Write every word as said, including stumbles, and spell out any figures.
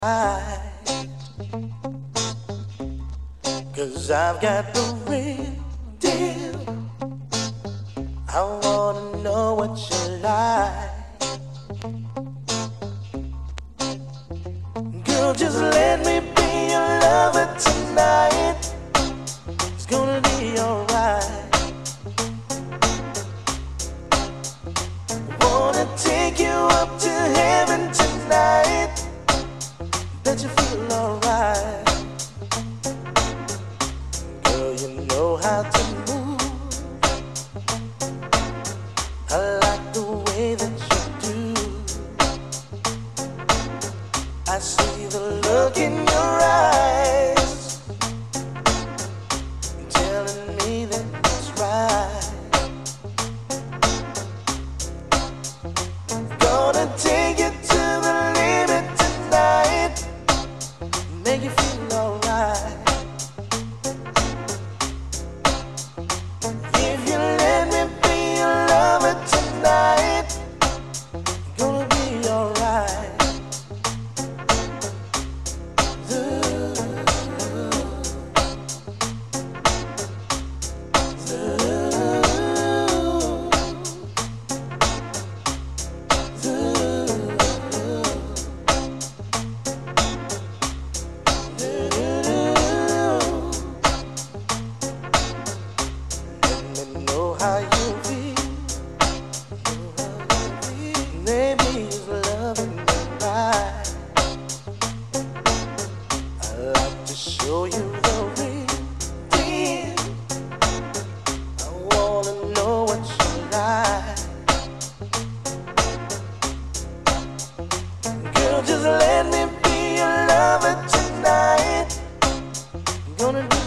'Cause I've got the real deal. I wanna know what you like. Girl, just let me be your lover tonight. It's gonna be alright. Wanna take you up to heaven tonight. Bet you feel alright. Girl, you know how to move. I like the way that you do. I see the look in your eyes, telling me that it's right. Gonna take you to the limit tonight. Make you feel alright. If you let me be your lover tonight, gonna be alright. How you feel, maybe it's loving you right. I like to show you the real deal. I wanna know what you like. Girl, just let me be your lover tonight. I'm gonna be